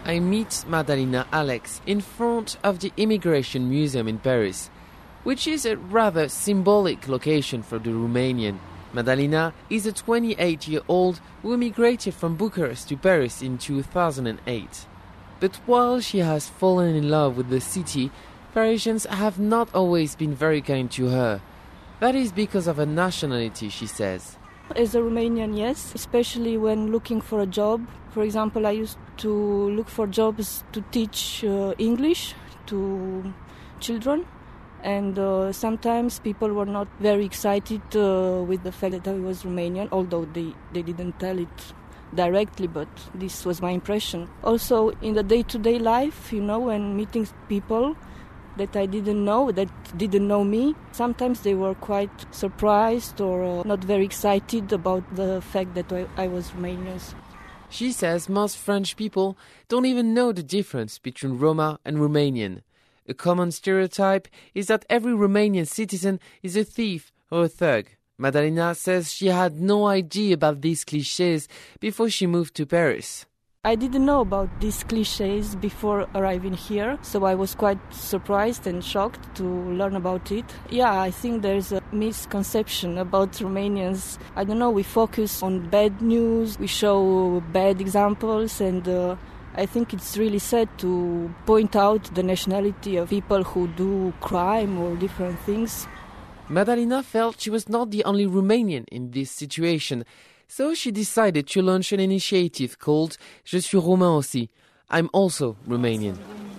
I meet Madalina Alex in front of the Immigration Museum in Paris, which is a rather symbolic location for the Romanian. Madalina is a 28-year-old who immigrated from Bucharest to Paris in 2008. But while she has fallen in love with the city, Parisians have not always been very kind to her. That is because of her nationality, she says. As a Romanian, yes, especially when looking for a job. For example, I used to look for jobs to teach English to children. And sometimes people were not very excited with the fact that I was Romanian, although they didn't tell it directly, but this was my impression. Also, in the day-to-day life, when meeting people that I didn't know, that didn't know me, sometimes they were quite surprised or not very excited about the fact that I was Romanian. She says most French people don't even know the difference between Roma and Romanian. A common stereotype is that every Romanian citizen is a thief or a thug. Madalina says she had no idea about these clichés before she moved to Paris. I didn't know about these clichés before arriving here, so I was quite surprised and shocked to learn about it. Yeah, I think there's a misconception about Romanians. I don't know, we focus on bad news, we show bad examples, and I think it's really sad to point out the nationality of people who do crime or different things. Madalina felt she was not the only Romanian in this situation, so she decided to launch an initiative called Je suis Roumain aussi. I'm also Romanian.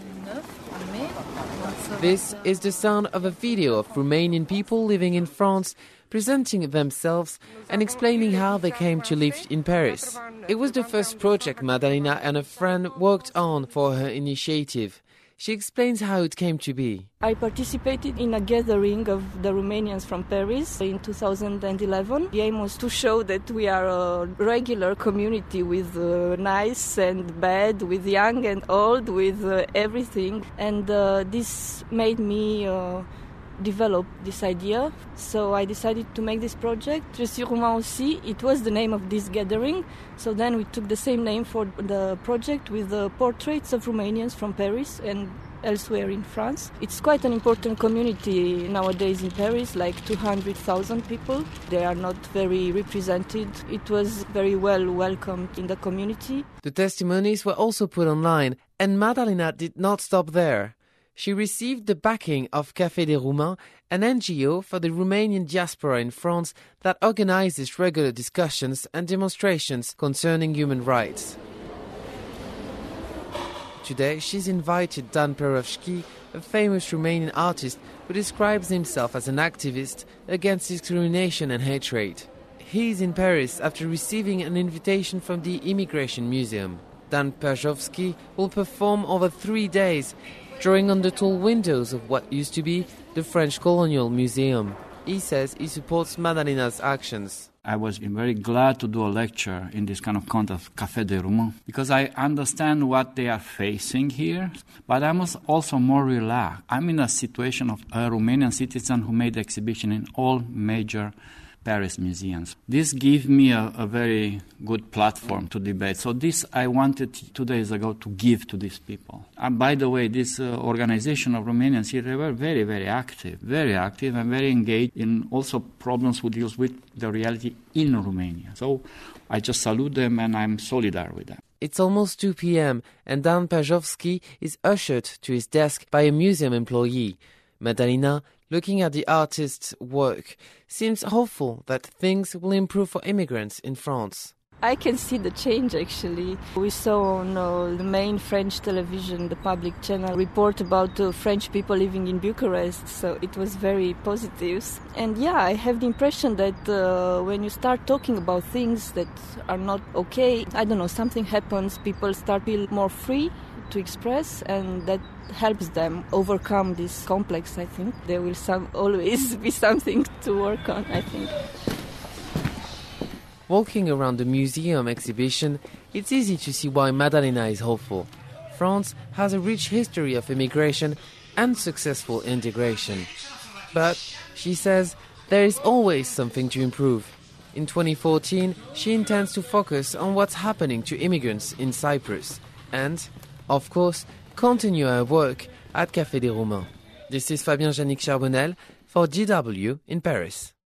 This is the sound of a video of Romanian people living in France presenting themselves and explaining how they came to live in Paris. It was the first project Madalina and a friend worked on for her initiative. She explains how it came to be. I participated in a gathering of the Romanians from Paris in 2011. The aim was to show that we are a regular community with nice and bad, with young and old, with everything. And this made me develop this idea. So I decided to make this project. Je suis Roumain aussi. It was the name of this gathering. So then we took the same name for the project with the portraits of Romanians from Paris and elsewhere in France. It's quite an important community nowadays in Paris, like 200,000 people. They are not very represented. It was very well welcomed in the community. The testimonies were also put online, and Madalina did not stop there. She received the backing of Café des Roumains, an NGO for the Romanian diaspora in France that organizes regular discussions and demonstrations concerning human rights. Today, she's invited Dan Perovski, a famous Romanian artist who describes himself as an activist against discrimination and hatred. He's in Paris after receiving an invitation from the Immigration Museum. Dan Perovski will perform over 3 days, drawing on the tall windows of what used to be the French Colonial Museum. He says he supports Madalina's actions. I was very glad to do a lecture in this kind of context, Café des Roumains, because I understand what they are facing here, but I'm also more relaxed. I'm in a situation of a Romanian citizen who made the exhibition in all major Paris museums. This gave me a very good platform to debate. So this I wanted 2 days ago to give to these people. And by the way, this organization of Romanians here, they were very, very active and very engaged in also problems who deals with the reality in Romania. So I just salute them and I'm solidar with them. It's almost 2 p.m. and Dan Perovski is ushered to his desk by a museum employee. Madalina, looking at the artist's work, seems hopeful that things will improve for immigrants in France. I can see the change, actually. We saw on the main French television, the public channel, report about French people living in Bucharest, so it was very positive. And yeah, I have the impression that when you start talking about things that are not okay, I don't know, something happens, people start feel more free to express, and that helps them overcome this complex, I think. There will always be something to work on, I think. Walking around the museum exhibition, it's easy to see why Madalina is hopeful. France has a rich history of immigration and successful integration. But, she says, there is always something to improve. In 2014, she intends to focus on what's happening to immigrants in Cyprus and of course, continue her work at Café des Romains. This is Fabien Jannick Charbonnel for DW in Paris.